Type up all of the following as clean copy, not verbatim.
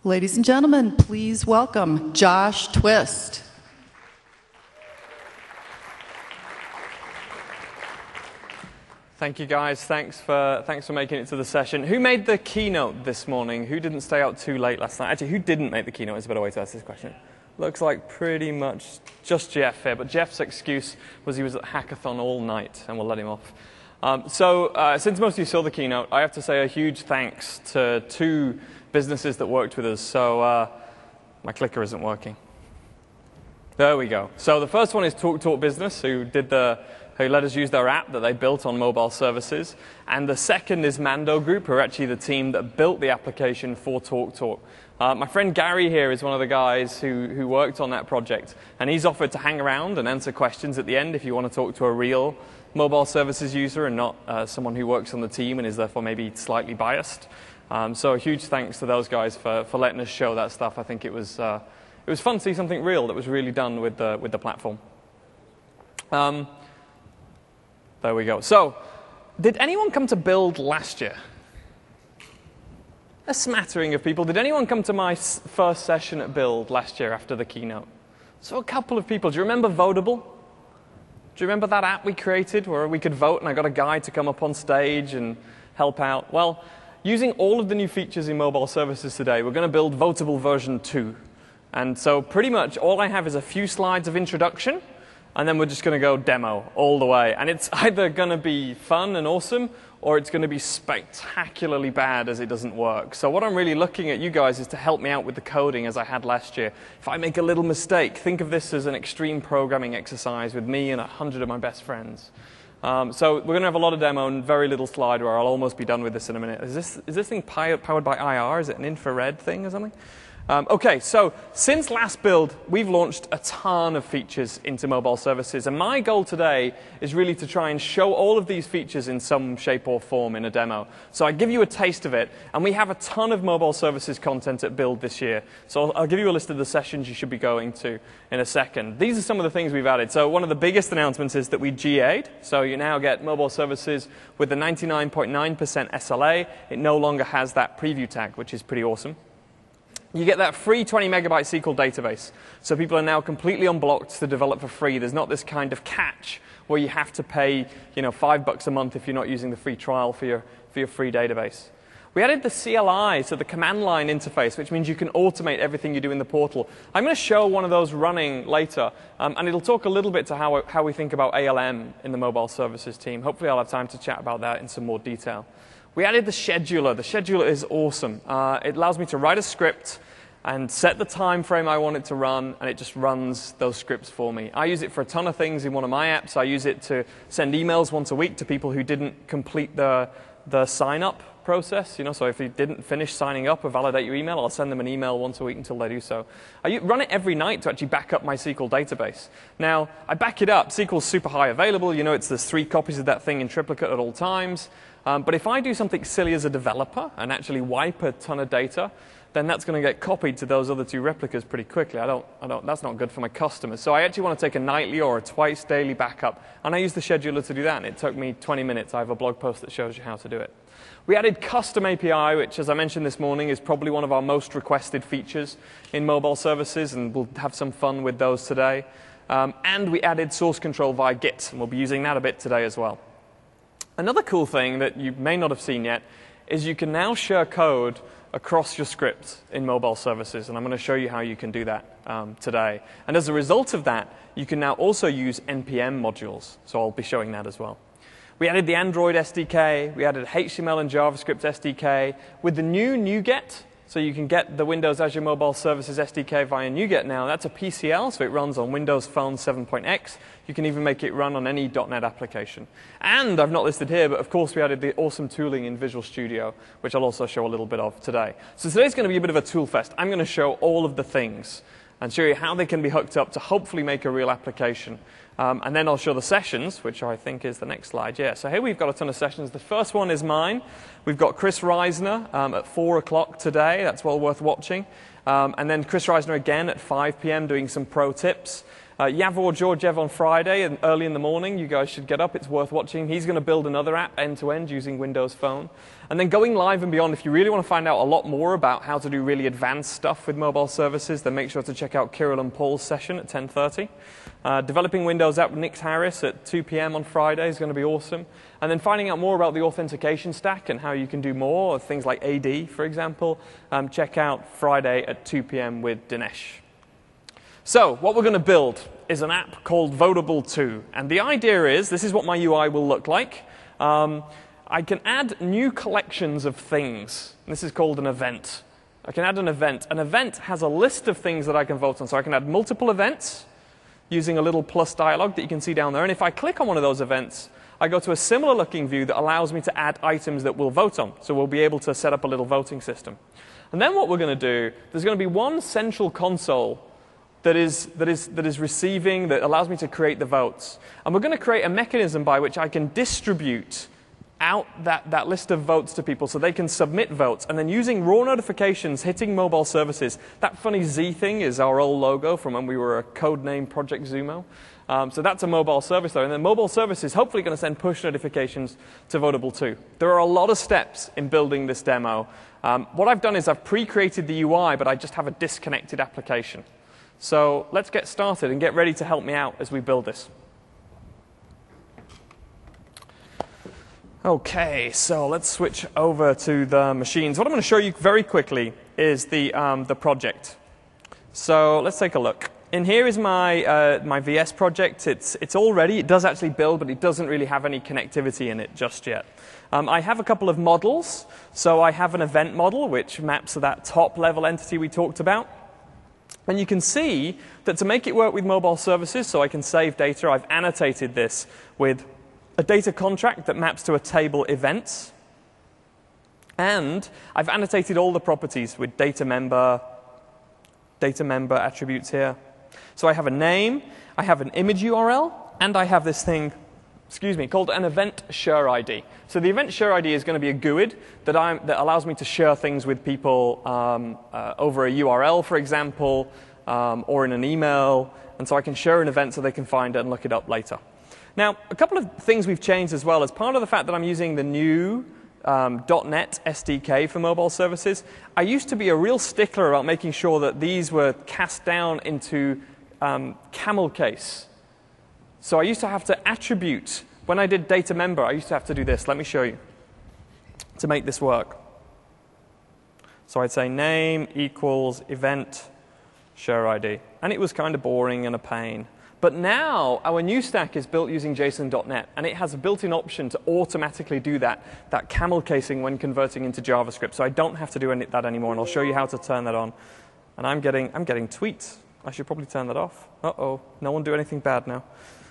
Ladies and gentlemen, please welcome Josh Twist. Thank you, guys. Thanks for making it to the session. Who made the keynote this morning? Who didn't stay out too late last night? Actually, who didn't make the keynote is a better way to ask this question. Looks like pretty much just Jeff here, but Jeff's excuse was he was at Hackathon all night, and we'll let him off. Since most of you saw the keynote, I have to say a huge thanks to two businesses that worked with us. So my clicker isn't working. There we go. So the first one is TalkTalk Business, who let us use their app that they built on mobile services. And the second is Mando Group, who are actually the team that built the application for TalkTalk. My friend Gary here is one of the guys who worked on that project. And he's offered to hang around and answer questions at the end if you want to talk to a real mobile services user and not someone who works on the team and is therefore maybe slightly biased. So a huge thanks to those guys for letting us show that stuff. I think it was fun to see something real that was really done with the platform. There we go. So, did anyone come to Build last year? A smattering of people. Did anyone come to my first session at Build last year after the keynote? So a couple of people. Do you remember Votable? Do you remember that app we created where we could vote and I got a guy to come up on stage and help out? Well, using all of the new features in mobile services today, we're going to build Votable version 2. And so pretty much all I have is a few slides of introduction, and then we're just going to go demo all the way. And it's either going to be fun and awesome, or it's going to be spectacularly bad as it doesn't work. So what I'm really looking at you guys is to help me out with the coding as I had last year. If I make a little mistake, think of this as an extreme programming exercise with me and 100 of my best friends. So we're going to have a lot of demo and very little slide where I'll almost be done with this in a minute. Is this thing powered by IR? Is it an infrared thing or something? OK, so since last build, we've launched a ton of features into mobile services. And my goal today is really to try and show all of these features in some shape or form in a demo. So I give you a taste of it. And we have a ton of mobile services content at Build this year. So I'll give you a list of the sessions you should be going to in a second. These are some of the things we've added. So one of the biggest announcements is that we GA'd. So you now get mobile services with the 99.9% SLA. It no longer has that preview tag, which is pretty awesome. You get that free 20 megabyte SQL database. So people are now completely unblocked to develop for free. There's not this kind of catch where you have to pay $5 a month if you're not using the free trial for your free database. We added the CLI, so the command line interface, which means you can automate everything you do in the portal. I'm going to show one of those running later, and it'll talk a little bit to how we think about ALM in the mobile services team. Hopefully I'll have time to chat about that in some more detail. We added the scheduler. The scheduler is awesome. It allows me to write a script and set the time frame I want it to run, and it just runs those scripts for me. I use it for a ton of things in one of my apps. I use it to send emails once a week to people who didn't complete the sign-up process. So if you didn't finish signing up or validate your email, I'll send them an email once a week until they do so. I run it every night to actually back up my SQL database. Now, I back it up. SQL's super high available. There's 3 copies of that thing in triplicate at all times. But if I do something silly as a developer and actually wipe a ton of data, then that's going to get copied to those other 2 replicas pretty quickly. That's not good for my customers. So I actually want to take a nightly or a twice daily backup, and I use the scheduler to do that, and it took me 20 minutes. I have a blog post that shows you how to do it. We added custom API, which, as I mentioned this morning, is probably one of our most requested features in mobile services, and we'll have some fun with those today. And we added source control via Git, and we'll be using that a bit today as well. Another cool thing that you may not have seen yet is you can now share code across your script in mobile services, and I'm going to show you how you can do that today. And as a result of that, you can now also use NPM modules, so I'll be showing that as well. We added the Android SDK, we added HTML and JavaScript SDK. With the new NuGet, so you can get the Windows Azure Mobile Services SDK via NuGet now. That's a PCL, so it runs on Windows Phone 7.x. You can even make it run on any .NET application. And I've not listed here, but of course we added the awesome tooling in Visual Studio, which I'll also show a little bit of today. So today's going to be a bit of a tool fest. I'm going to show all of the things and show you how they can be hooked up to hopefully make a real application. And then I'll show the sessions, which I think is the next slide. Yeah, so here we've got a ton of sessions. The first one is mine. We've got Chris Reisner at 4 o'clock today. That's well worth watching. And then Chris Reisner again at 5 p.m. doing some pro tips. Yavor Georgiev on Friday, and early in the morning, you guys should get up. It's worth watching. He's going to build another app end-to-end using Windows Phone. And then going live and beyond, if you really want to find out a lot more about how to do really advanced stuff with mobile services, then make sure to check out Kirill and Paul's session at 10:30. Developing Windows app with Nick Harris at 2 p.m. on Friday is going to be awesome. And then finding out more about the authentication stack and how you can do more, things like AD, for example, check out Friday at 2 p.m. with Dinesh. So what we're going to build is an app called Votable 2. And the idea is, this is what my UI will look like. I can add new collections of things. This is called an event. I can add an event. An event has a list of things that I can vote on. So I can add multiple events using a little plus dialog that you can see down there. And if I click on one of those events, I go to a similar looking view that allows me to add items that we'll vote on. So we'll be able to set up a little voting system. And then what we're going to do, there's going to be one central console that is receiving, that allows me to create the votes. And we're going to create a mechanism by which I can distribute out that list of votes to people so they can submit votes. And then using raw notifications hitting mobile services, that funny Z thing is our old logo from when we were a codename Project Zumo. So that's a mobile service though. And then mobile service is hopefully going to send push notifications to Votable 2. There are a lot of steps in building this demo. What I've done is I've pre-created the UI, but I just have a disconnected application. So let's get started and get ready to help me out as we build this. OK, so let's switch over to the machines. What I'm going to show you very quickly is the project. So let's take a look. In here is my VS project. It's all ready. It does actually build, but it doesn't really have any connectivity in it just yet. I have a couple of models. So I have an event model, which maps to that top-level entity we talked about. And you can see that to make it work with mobile services, so I can save data, I've annotated this with a data contract that maps to a table events. And I've annotated all the properties with data member attributes here. So I have a name, I have an image URL, and I have this thing, called an event share ID. So the event share ID is going to be a GUID that allows me to share things with people over a URL, for example, or in an email. And so I can share an event so they can find it and look it up later. Now, a couple of things we've changed as well. As part of the fact that I'm using the new .NET SDK for mobile services, I used to be a real stickler about making sure that these were cast down into camel case. So I used to have to attribute, when I did data member, I used to have to do this. Let me show you to make this work. So I'd say name equals event share ID. And it was kind of boring and a pain. But now our new stack is built using JSON.NET, and it has a built-in option to automatically do that camel casing when converting into JavaScript. So I don't have to do that anymore, and I'll show you how to turn that on. And I'm getting tweets. I should probably turn that off. Uh-oh, no one do anything bad now.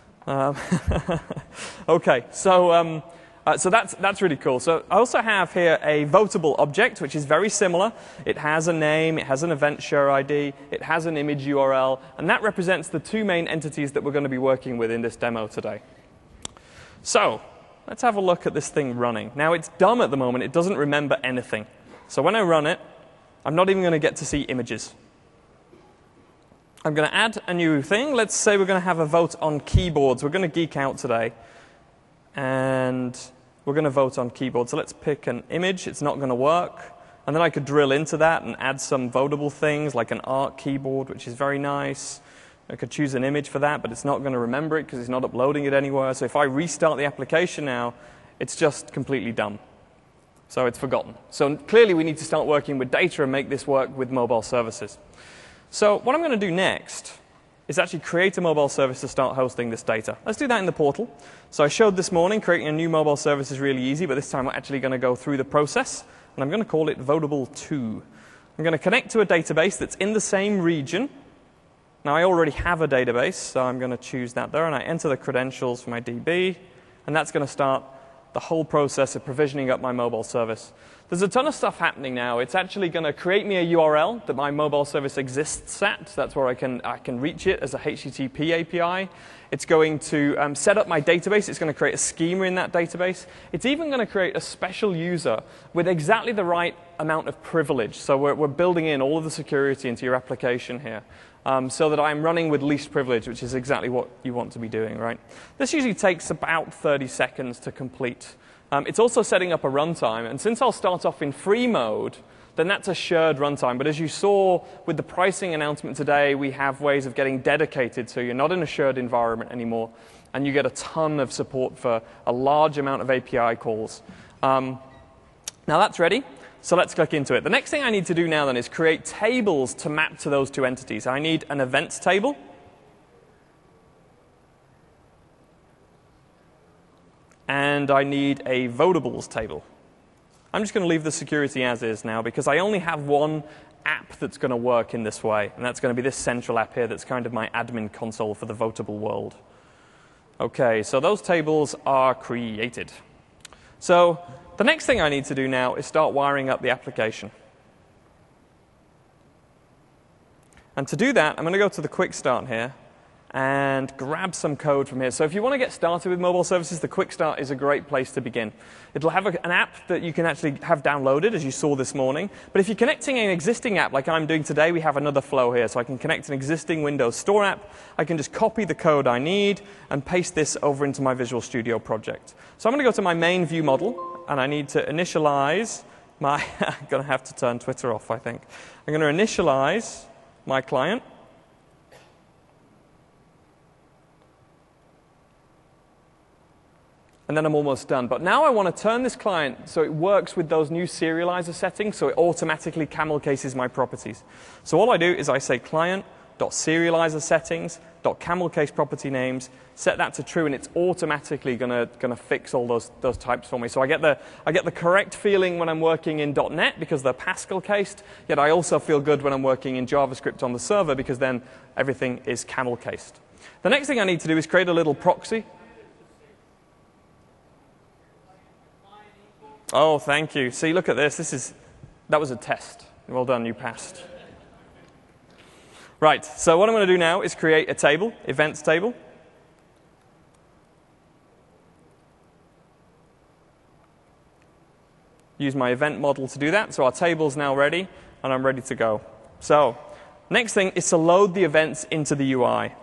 OK, so that's really cool. So I also have here a votable object, which is very similar. It has a name, it has an event share ID, it has an image URL, and that represents the two main entities that we're going to be working with in this demo today. So let's have a look at this thing running. Now, it's dumb at the moment. It doesn't remember anything. So when I run it, I'm not even going to get to see images. I'm going to add a new thing. Let's say we're going to have a vote on keyboards. We're going to geek out today. And we're going to vote on keyboard. So let's pick an image. It's not going to work. And then I could drill into that and add some votable things like an ARC keyboard, which is very nice. I could choose an image for that, but it's not going to remember it because it's not uploading it anywhere. So if I restart the application now, it's just completely dumb. So it's forgotten. So clearly we need to start working with data and make this work with mobile services. So what I'm going to do next is actually create a mobile service to start hosting this data. Let's do that in the portal. So I showed this morning creating a new mobile service is really easy, but this time we're actually going to go through the process, and I'm going to call it Votable 2. I'm going to connect to a database that's in the same region. Now, I already have a database, so I'm going to choose that there, and I enter the credentials for my DB, and that's going to start the whole process of provisioning up my mobile service. There's a ton of stuff happening now. It's actually going to create me a URL that my mobile service exists at. That's where I can reach it as a HTTP API. It's going to set up my database. It's going to create a schema in that database. It's even going to create a special user with exactly the right amount of privilege. So we're building in all of the security into your application here. So that I'm running with least privilege, which is exactly what you want to be doing, right? This usually takes about 30 seconds to complete. It's also setting up a runtime, and since I'll start off in free mode, then that's a shared runtime. But as you saw with the pricing announcement today, we have ways of getting dedicated, so you're not in a shared environment anymore, and you get a ton of support for a large amount of API calls. Now that's ready. So let's click into it. The next thing I need to do now then is create tables to map to those two entities. I need an events table. And I need a votables table. I'm just going to leave the security as is now because I only have one app that's going to work in this way. And that's going to be this central app here that's kind of my admin console for the votable world. OK, so those tables are created. So the next thing I need to do now is start wiring up the application. And to do that, I'm going to go to the quick start here and grab some code from here. So if you want to get started with mobile services, the quick start is a great place to begin. It'll have an app that you can actually have downloaded, as you saw this morning. But if you're connecting an existing app, like I'm doing today, we have another flow here. So I can connect an existing Windows Store app. I can just copy the code I need and paste this over into my Visual Studio project. So I'm going to go to my main view model. And I need to initialize my, I'm going to have to turn Twitter off, I think. I'm going to initialize my client. And then I'm almost done. But now I want to turn this client so it works with those new serializer settings, so it automatically camel cases my properties. So all I do is I say client.serializer settings.camel case property names, set that to true, and it's automatically going to fix all those types for me. So I get the correct feeling when I'm working in .NET because they're Pascal cased, yet I also feel good when I'm working in JavaScript on the server because then everything is camel cased. The next thing I need to do is create a little proxy. Oh, thank you. See, look at this. That was a test. Well done, you passed. Right, so what I'm going to do now is create a table, events table. Use my event model to do that. So our table's now ready, and I'm ready to go. So next thing is to load the events into the UI.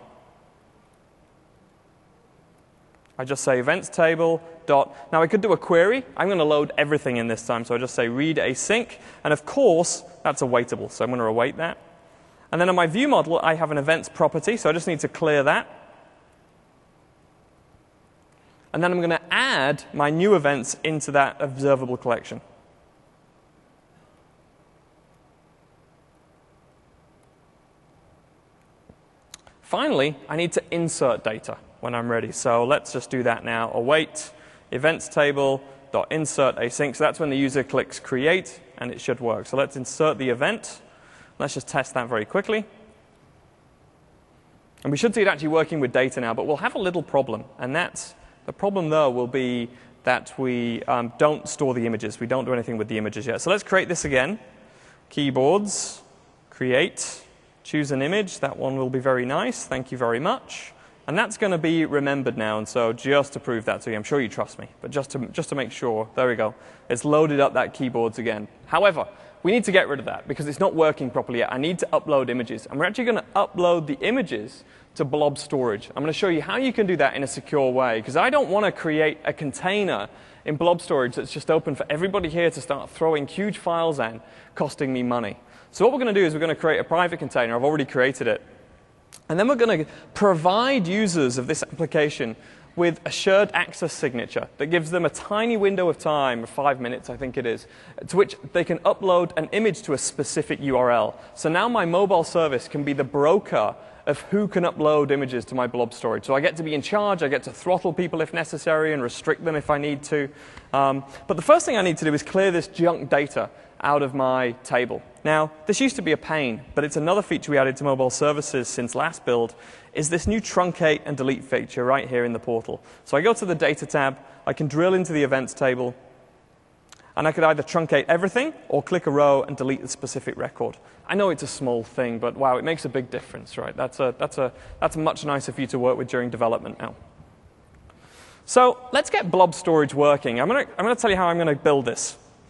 I just say events table dot. Now I could do a query. I'm going to load everything in this time. So I just say read async. And of course, that's awaitable. So I'm going to await that. And then on my view model, I have an events property. So I just need to clear that. And then I'm going to add my new events into that observable collection. Finally, I need to insert data when I'm ready. So let's just do that now. Await events table.insert async. So that's when the user clicks create, and it should work. So let's insert the event. Let's just test that very quickly. And we should see it actually working with data now, but we'll have a little problem. And that's the problem, though, will be that we don't store the images. We don't do anything with the images yet. So let's create this again. Keyboards, create, choose an image. That one will be very nice. Thank you very much. And that's going to be remembered now. And so just to prove that to you, I'm sure you trust me, but just to make sure, there we go. It's loaded up that keyboards again. However, we need to get rid of that because it's not working properly yet. I need to upload images. And we're actually going to upload the images to blob storage. I'm going to show you how you can do that in a secure way because I don't want to create a container in blob storage that's just open for everybody here to start throwing huge files in, costing me money. So what we're going to do is we're going to create a private container. I've already created it. And then we're going to provide users of this application with a shared access signature that gives them a tiny window of time, 5 minutes I think it is, to which they can upload an image to a specific URL. So now my mobile service can be the broker of who can upload images to my blob storage. So I get to be in charge, I get to throttle people if necessary and restrict them if I need to. But the first thing I need to do is clear this junk data out of my table. Now, this used to be a pain, but it's another feature we added to mobile services since last build, is this new truncate and delete feature right here in the portal. So I go to the data tab, I can drill into the events table, and I could either truncate everything or click a row and delete the specific record. I know it's a small thing, but wow, it makes a big difference, right? That's much nicer for you to work with during development now. So let's get blob storage working. I'm going to tell you how I'm going to build this.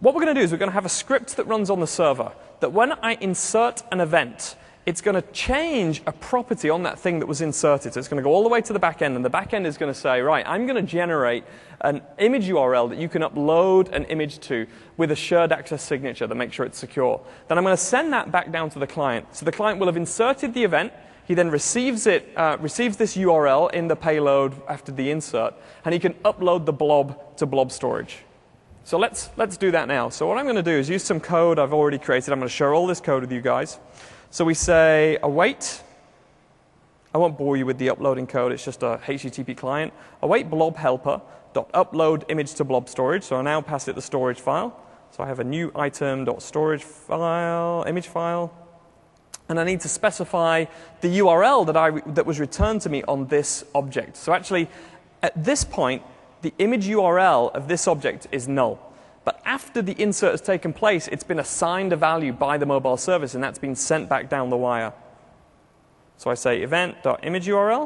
what we're going to do is we're going to have a script that runs on the server that when I insert an event, it's going to change a property on that thing that was inserted. So it's going to go all the way to the back end, and the back end is going to say, right, I'm going to generate an image URL that you can upload an image to with a shared access signature that makes sure it's secure. Then I'm going to send that back down to the client. So the client will have inserted the event. He then receives this URL in the payload after the insert, and he can upload the blob to blob storage. So let's do that now. So what I'm going to do is use some code I've already created. I'm going to share all this code with you guys. So we say await. I won't bore you with the uploading code. It's just a HTTP client. Await blob helper dot upload image to blob storage. So I now pass it the storage file. So I have a new item.storage file, image file. And I need to specify the URL that was returned to me on this object. So actually, at this point, the image URL of this object is null. But after the insert has taken place, it's been assigned a value by the mobile service, and that's been sent back down the wire. So I say event.image URL.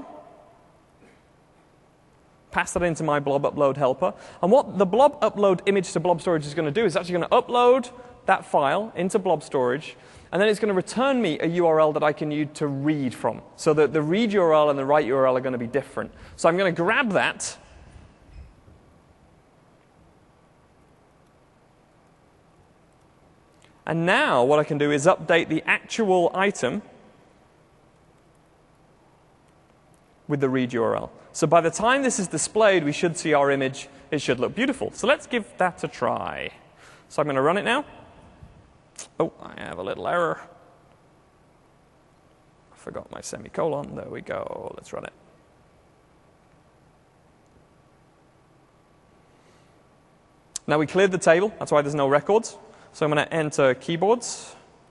Pass that into my blob upload helper. And what the blob upload image to blob storage is going to do is actually going to upload that file into blob storage, and then it's going to return me a URL that I can use to read from. So that the read URL and the write URL are going to be different. So I'm going to grab that. And now what I can do is update the actual item with the read URL. So by the time this is displayed, we should see our image. It should look beautiful. So let's give that a try. So I'm going to run it now. Oh, I have a little error. I forgot my semicolon. There we go. Let's run it. Now we cleared the table. That's why there's no records. So I'm going to enter keyboards.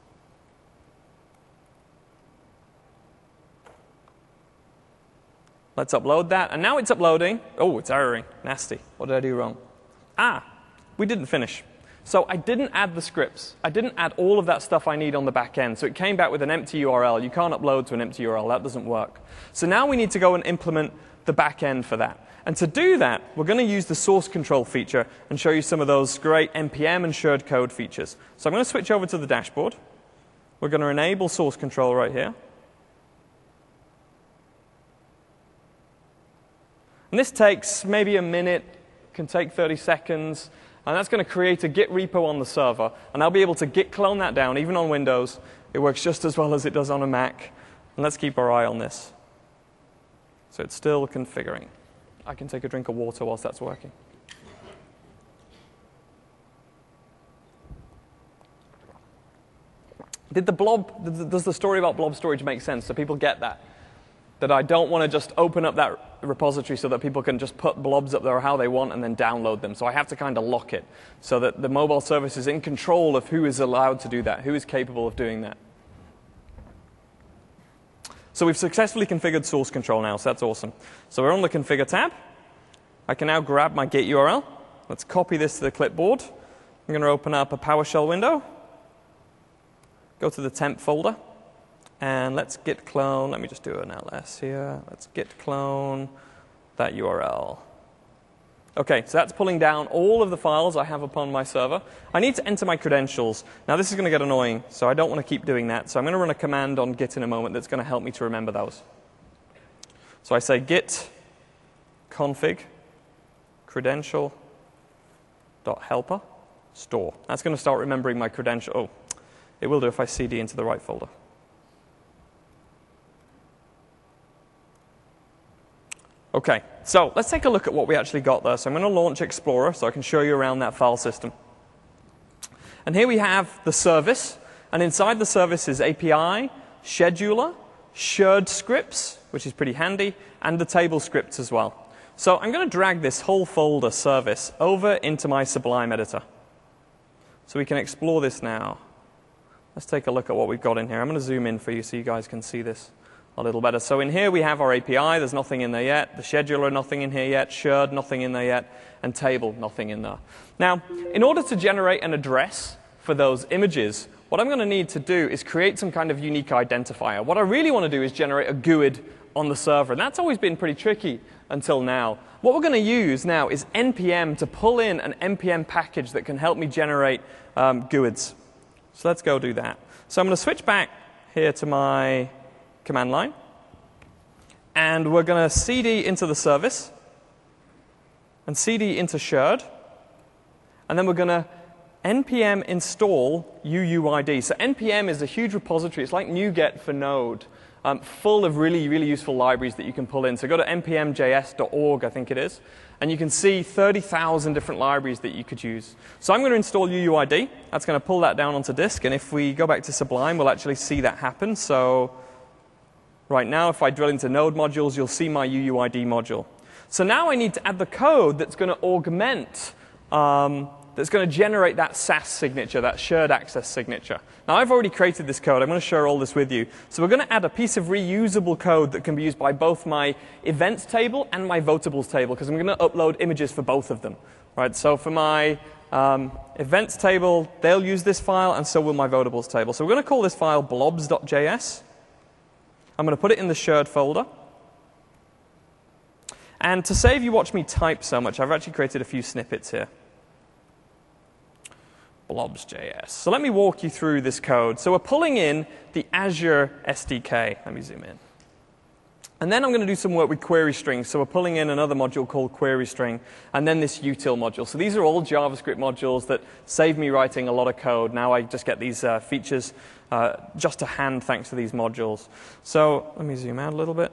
Let's upload that. And now it's uploading. Oh, it's erroring. Nasty. What did I do wrong? We didn't finish. So I didn't add the scripts. I didn't add all of that stuff I need on the back end. So it came back with an empty URL. You can't upload to an empty URL. That doesn't work. So now we need to go and implement the back end for that. And to do that, we're going to use the source control feature and show you some of those great NPM and shared code features. So I'm going to switch over to the dashboard. We're going to enable source control right here. And this takes maybe a minute, can take 30 seconds. And that's going to create a Git repo on the server. And I'll be able to Git clone that down, even on Windows. It works just as well as it does on a Mac. And let's keep our eye on this. So it's still configuring. I can take a drink of water whilst that's working. Does the story about blob storage make sense? Do people get that? That I don't want to just open up that repository so that people can just put blobs up there how they want and then download them. So I have to kind of lock it so that the mobile service is in control of who is allowed to do that, who is capable of doing that. So we've successfully configured source control now, so that's awesome. So we're on the configure tab. I can now grab my Git URL. Let's copy this to the clipboard. I'm going to open up a PowerShell window. Go to the temp folder. And let's git clone. Let me just do an ls here. Let's git clone that URL. OK, so that's pulling down all of the files I have upon my server. I need to enter my credentials. Now, this is going to get annoying, so I don't want to keep doing that. So I'm going to run a command on Git in a moment that's going to help me to remember those. So I say git config credential.helper store. That's going to start remembering my credential. Oh, it will do if I cd into the right folder. OK, so let's take a look at what we actually got there. So I'm going to launch Explorer so I can show you around that file system. And here we have the service. And inside the service is API, scheduler, shared scripts, which is pretty handy, and the table scripts as well. So I'm going to drag this whole folder service over into my Sublime editor. So we can explore this now. Let's take a look at what we've got in here. I'm going to zoom in for you so you guys can see this a little better. So in here we have our API. There's nothing in there yet. The scheduler, nothing in here yet. Shared, nothing in there yet. And table, nothing in there. Now, in order to generate an address for those images, what I'm going to need to do is create some kind of unique identifier. What I really want to do is generate a GUID on the server. And that's always been pretty tricky until now. What we're going to use now is npm to pull in an npm package that can help me generate GUIDs. So let's go do that. So I'm going to switch back here to my command line. And we're going to cd into the service and cd into sherd. And then we're going to npm install UUID. So npm is a huge repository. It's like NuGet for Node, full of really, really useful libraries that you can pull in. So go to npmjs.org, I think it is, and you can see 30,000 different libraries that you could use. So I'm going to install UUID. That's going to pull that down onto disk. And if we go back to Sublime, we'll actually see that happen. So right now, if I drill into node modules, you'll see my UUID module. So now I need to add the code that's going to augment, that's going to generate that SAS signature, that shared access signature. Now, I've already created this code. I'm going to share all this with you. So we're going to add a piece of reusable code that can be used by both my events table and my votables table, because I'm going to upload images for both of them. Right? So for my events table, they'll use this file, and so will my votables table. So we're going to call this file blobs.js. I'm going to put it in the shared folder. And to save you watch me type so much, I've actually created a few snippets here. Blobs.js. So let me walk you through this code. So we're pulling in the Azure SDK. Let me zoom in. And then I'm going to do some work with query strings. So we're pulling in another module called query string, and then this util module. So these are all JavaScript modules that save me writing a lot of code. Now I just get these features just to hand thanks to these modules. So let me zoom out a little bit.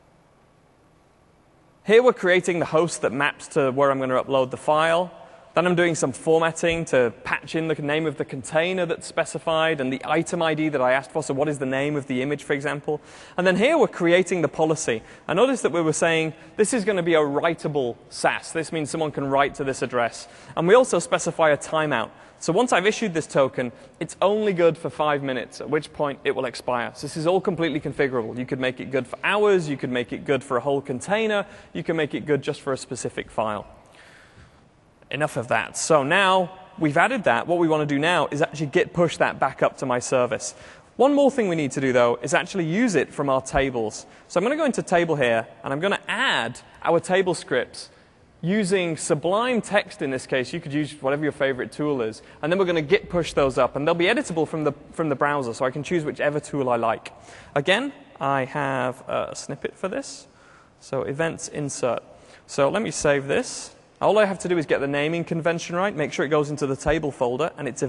Here we're creating the host that maps to where I'm going to upload the file. Then I'm doing some formatting to patch in the name of the container that's specified and the item ID that I asked for. So what is the name of the image, for example? And then here we're creating the policy. I noticed that we were saying this is going to be a writable SAS. This means someone can write to this address. And we also specify a timeout. So once I've issued this token, it's only good for 5 minutes, at which point it will expire. So this is all completely configurable. You could make it good for hours. You could make it good for a whole container. You can make it good just for a specific file. Enough of that. So now we've added that. What we want to do now is actually git push that back up to my service. One more thing we need to do, though, is actually use it from our tables. So I'm going to go into table here, and I'm going to add our table scripts using Sublime Text in this case. You could use whatever your favorite tool is. And then we're going to git push those up. And they'll be editable from the browser, so I can choose whichever tool I like. Again, I have a snippet for this. So events insert. So let me save this. All I have to do is get the naming convention right, make sure it goes into the table folder, and it's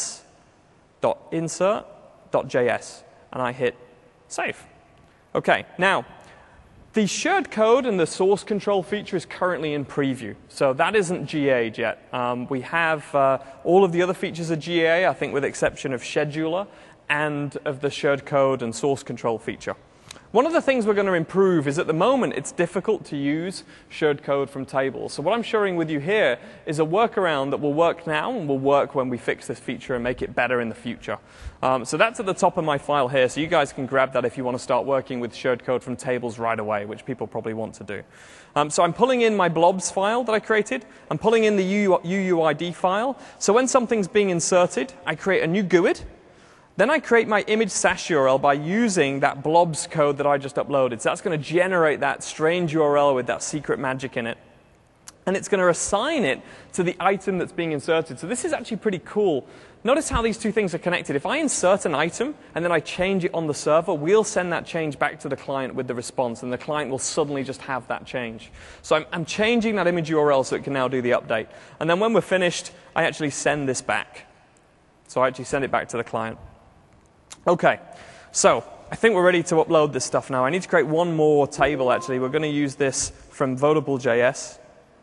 events.insert.js. And I hit save. OK, now, the shared code and the source control feature is currently in preview. So that isn't GA'd yet. We have all of the other features of GA, I think with the exception of scheduler and of the shared code and source control feature. One of the things we're going to improve is at the moment it's difficult to use shared code from tables. So what I'm sharing with you here is a workaround that will work now and will work when we fix this feature and make it better in the future. So that's at the top of my file here. So you guys can grab that if you want to start working with shared code from tables right away, which people probably want to do. So I'm pulling in my blobs file that I created. I'm pulling in the UUID file. So when something's being inserted, I create a new GUID. Then I create my image SAS URL by using that blobs code that I just uploaded. So that's going to generate that strange URL with that secret magic in it. And it's going to assign it to the item that's being inserted. So this is actually pretty cool. Notice how these two things are connected. If I insert an item and then I change it on the server, we'll send that change back to the client with the response, and the client will suddenly just have that change. So I'm changing that image URL so it can now do the update. And then when we're finished, I actually send this back. So I actually send it back to the client. OK, so I think we're ready to upload this stuff now. I need to create one more table, actually. We're going to use this from Votable.js.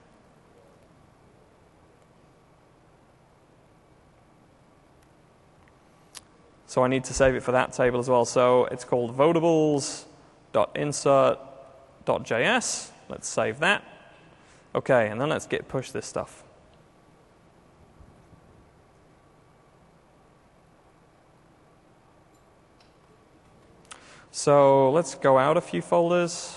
So I need to save it for that table as well. So it's called votables.insert.js. Let's save that. OK, and then let's git push this stuff. So let's go out a few folders.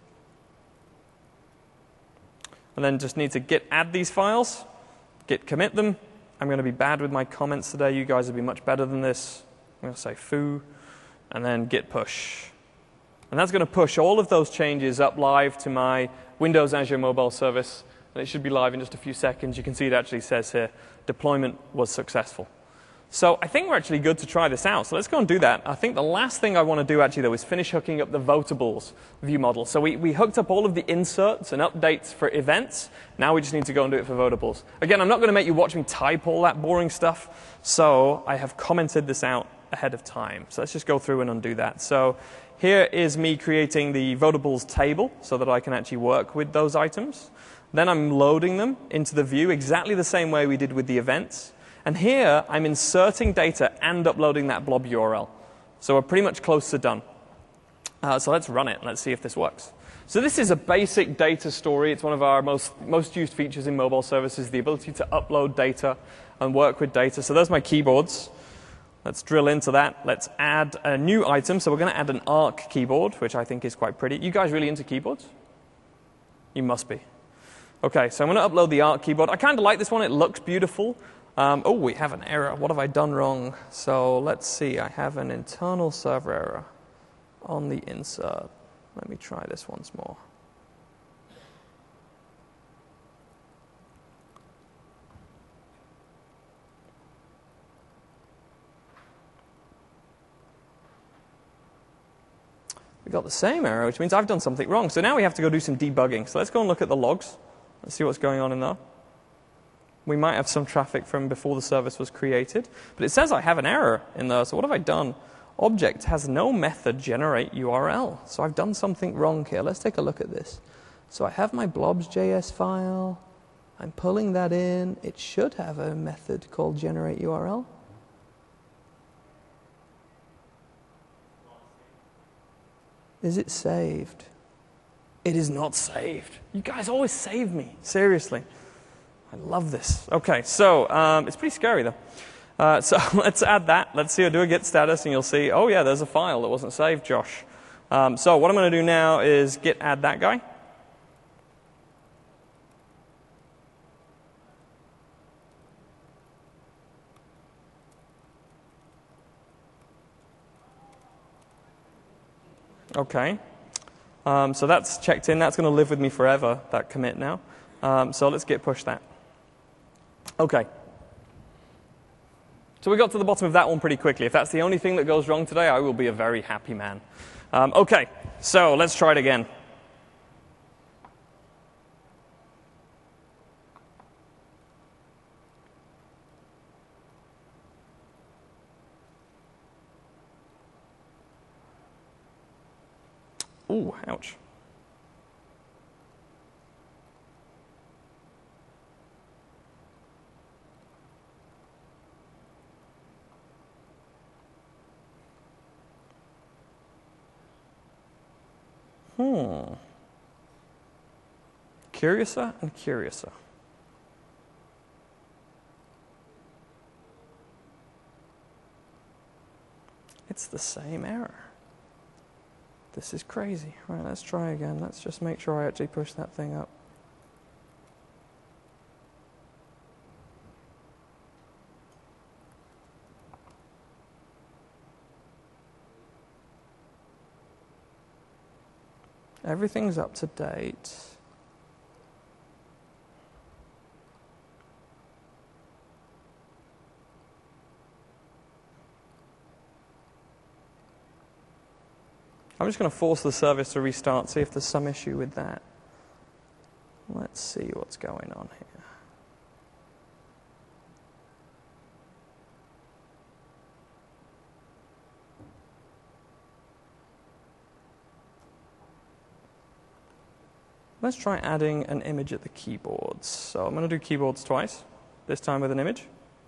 And then just need to git add these files, git commit them. I'm going to be bad with my comments today. You guys will be much better than this. I'm going to say foo, and then git push. And that's going to push all of those changes up live to my Windows Azure mobile service. And it should be live in just a few seconds. You can see it actually says here, deployment was successful. So I think we're actually good to try this out. So let's go and do that. I think the last thing I want to do actually, though, is finish hooking up the votables view model. So we hooked up all of the inserts and updates for events. Now we just need to go and do it for votables. Again, I'm not going to make you watch me type all that boring stuff. So I have commented this out ahead of time. So let's just go through and undo that. So here is me creating the votables table so that I can actually work with those items. Then I'm loading them into the view exactly the same way we did with the events. And here, I'm inserting data and uploading that blob URL. So we're pretty much close to done. So let's run it. Let's see if this works. So this is a basic data story. It's one of our most used features in mobile services, the ability to upload data and work with data. So there's my keyboards. Let's drill into that. Let's add a new item. So we're going to add an ARC keyboard, which I think is quite pretty. You guys really into keyboards? You must be. OK, so I'm going to upload the ARC keyboard. I kind of like this one. It looks beautiful. Oh, we have an error. What have I done wrong? So let's see. I have an internal server error on the insert. Let me try this once more. We got the same error, which means I've done something wrong. So now we have to go do some debugging. So let's go and look at the logs. Let's see what's going on in there. We might have some traffic from before the service was created. But it says I have an error in there. So what have I done? Object has no method generate URL. So I've done something wrong here. Let's take a look at this. So I have my blobs.js file. I'm pulling that in. It should have a method called generate URL. Is it saved? It is not saved. You guys always save me. Seriously. I love this. OK, so it's pretty scary, though. So let's add that. Let's see. I'll do a git status, and you'll see, oh, yeah, there's a file that wasn't saved, Josh. So what I'm going to do now is git add that guy. OK. So that's checked in. That's going to live with me forever, that commit now. So let's git push that. OK. So we got to the bottom of that one pretty quickly. If that's the only thing that goes wrong today, I will be a very happy man. OK, so let's try it again. Ooh, ouch. Curiouser and curiouser. It's the same error. This is crazy. Right, let's try again. Let's just make sure I actually push that thing up. Everything's up to date. I'm just going to force the service to restart, see if there's some issue with that. Let's see what's going on here. Let's try adding an image at the keyboards. So I'm going to do keyboards twice, this time with an image.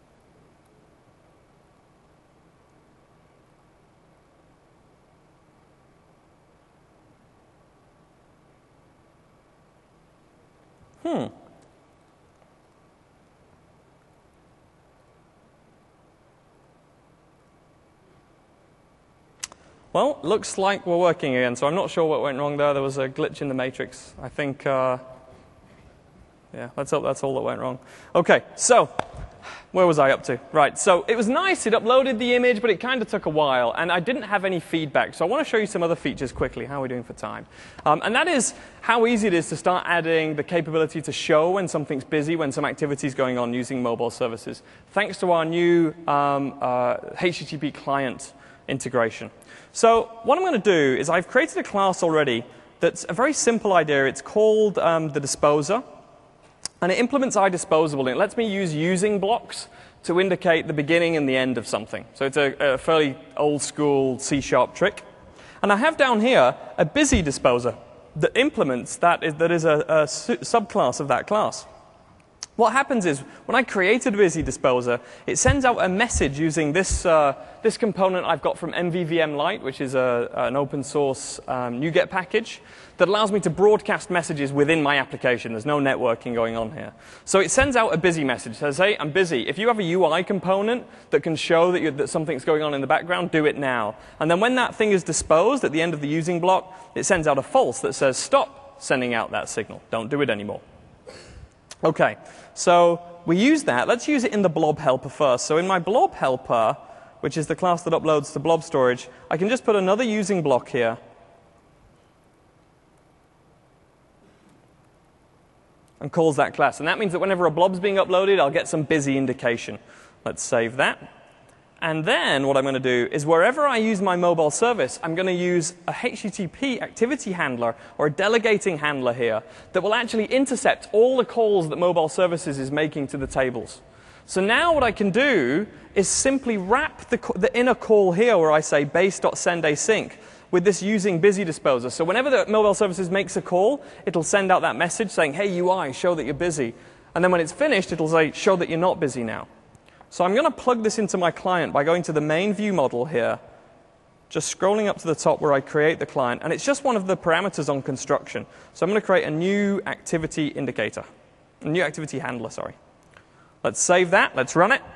Well, looks like we're working again, so I'm not sure what went wrong there. There was a glitch in the matrix. I think, yeah, let's hope that's all that went wrong. OK, so Where was I up to? Right, so it was nice, it uploaded the image, but it kind of took a while, and I didn't have any feedback. So I want to show you some other features quickly. How are we doing for time? And that is how easy it is to start adding the capability to show when something's busy, when some activity is going on using mobile services, thanks to our new HTTP client integration. So what I'm going to do is I've created a class already that's a very simple idea. It's called the disposer. And it implements iDisposable, and it lets me use using blocks to indicate the beginning and the end of something. So it's a fairly old-school C# trick. And I have down here a busy disposer that implements that is a subclass of that class. What happens is, when I created a busy disposer, it sends out a message using this component I've got from MVVM Lite, which is an open source NuGet package that allows me to broadcast messages within my application. There's no networking going on here. So it sends out a busy message. It says, hey, I'm busy. If you have a UI component that can show that something's going on in the background, do it now. And then when that thing is disposed at the end of the using block, it sends out a false that says, stop sending out that signal. Don't do it anymore. OK, so we use that. Let's use it in the blob helper first. So in my blob helper, which is the class that uploads to blob storage, I can just put another using block here. And calls that class. And that means that whenever a blob's being uploaded, I'll get some busy indication. Let's save that. And then what I'm going to do is wherever I use my mobile service, I'm going to use a HTTP activity handler or a delegating handler here that will actually intercept all the calls that mobile services is making to the tables. So now what I can do is simply wrap the inner call here where I say base.sendAsync with this using busy disposer. So whenever the mobile services makes a call, it'll send out that message saying, hey, UI, show that you're busy. And then when it's finished, it'll say, show that you're not busy now. So I'm going to plug this into my client by going to the main view model here, just scrolling up to the top where I create the client. And it's just one of the parameters on construction. So I'm going to create a new activity indicator, a new activity handler, sorry. Let's save that. Let's run it.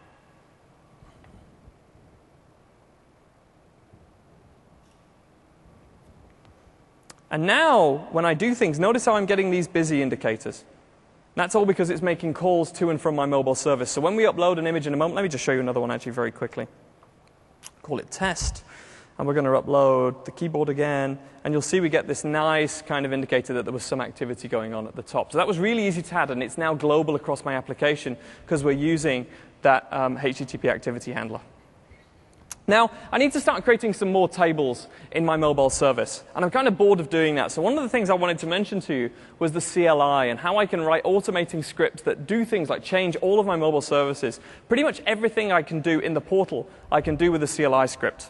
And now, when I do things, notice how I'm getting these busy indicators. That's all because it's making calls to and from my mobile service. So when we upload an image in a moment, let me just show you another one actually very quickly. Call it test. And we're going to upload the keyboard again. And you'll see we get this nice kind of indicator that there was some activity going on at the top. So that was really easy to add, and it's now global across my application because we're using that HTTP activity handler. Now, I need to start creating some more tables in my mobile service. And I'm kind of bored of doing that. So one of the things I wanted to mention to you was the CLI and how I can write automating scripts that do things like change all of my mobile services. Pretty much everything I can do in the portal, I can do with a CLI script.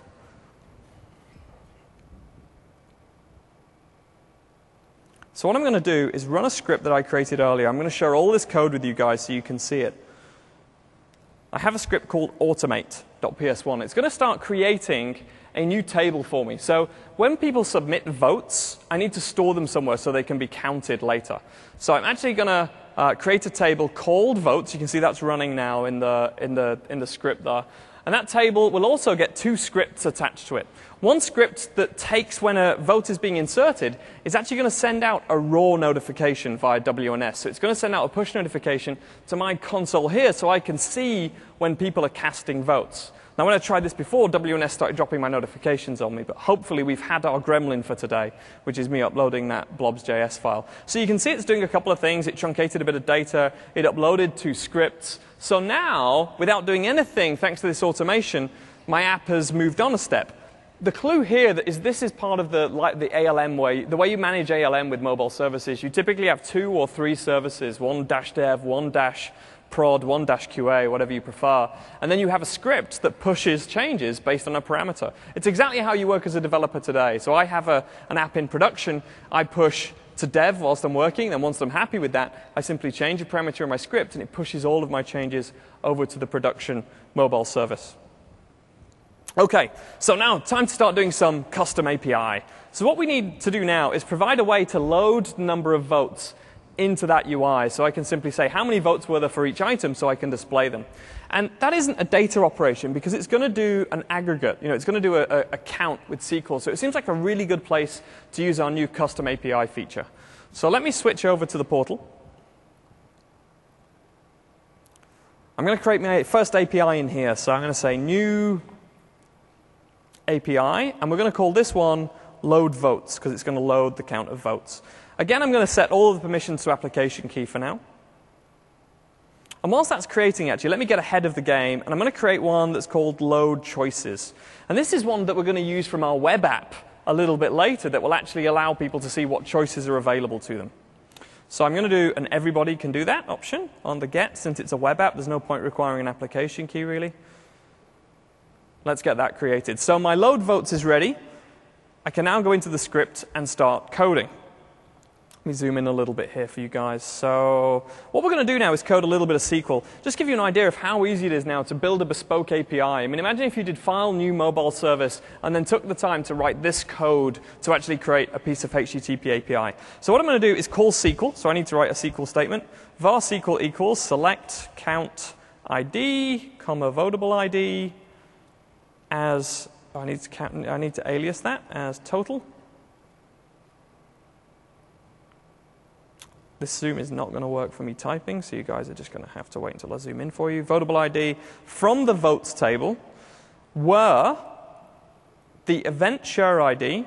So what I'm going to do is run a script that I created earlier. I'm going to share all this code with you guys so you can see it. I have a script called automate.ps1. It's going to start creating a new table for me. So when people submit votes, I need to store them somewhere so they can be counted later. So I'm actually going to create a table called votes. You can see that's running now in the script there. And that table will also get two scripts attached to it. One script that takes when a vote is being inserted is actually going to send out a raw notification via WNS. So it's going to send out a push notification to my console here so I can see when people are casting votes. Now, when I tried this before, WNS started dropping my notifications on me. But hopefully, we've had our gremlin for today, which is me uploading that blobs.js file. So you can see it's doing a couple of things. It truncated a bit of data. It uploaded two scripts. So now, without doing anything, thanks to this automation, my app has moved on a step. The clue here is this is part of the ALM way. The way you manage ALM with mobile services, you typically have 2 or 3 services, one -dev, one -prod, one -QA, whatever you prefer. And then you have a script that pushes changes based on a parameter. It's exactly how you work as a developer today. So I have an app in production. I push to dev whilst I'm working. Then once I'm happy with that, I simply change a parameter in my script, and it pushes all of my changes over to the production mobile service. OK, so now time to start doing some custom API. So what we need to do now is provide a way to load the number of votes into that UI. So I can simply say how many votes were there for each item so I can display them. And that isn't a data operation because it's going to do an aggregate. It's going to do a count with SQL. So it seems like a really good place to use our new custom API feature. So let me switch over to the portal. I'm going to create my first API in here. So I'm going to say new API, and we're going to call this one load votes, because it's going to load the count of votes. Again, I'm going to set all of the permissions to application key for now. And whilst that's creating, actually, let me get ahead of the game, and I'm going to create one that's called load choices. And this is one that we're going to use from our web app a little bit later that will actually allow people to see what choices are available to them. So I'm going to do an everybody can do that option on the get. Since it's a web app, there's no point requiring an application key, really. Let's get that created. So my load votes is ready. I can now go into the script and start coding. Let me zoom in a little bit here for you guys. So what we're going to do now is code a little bit of SQL. Just give you an idea of how easy it is now to build a bespoke API. I mean, imagine if you did file new mobile service and then took the time to write this code to actually create a piece of HTTP API. So what I'm going to do is call SQL. So I need to write a SQL statement. var SQL equals select count ID, comma votable ID as, I need to alias that as total. This zoom is not going to work for me typing, so you guys are just going to have to wait until I zoom in for you. Votable ID from the votes table where the event share ID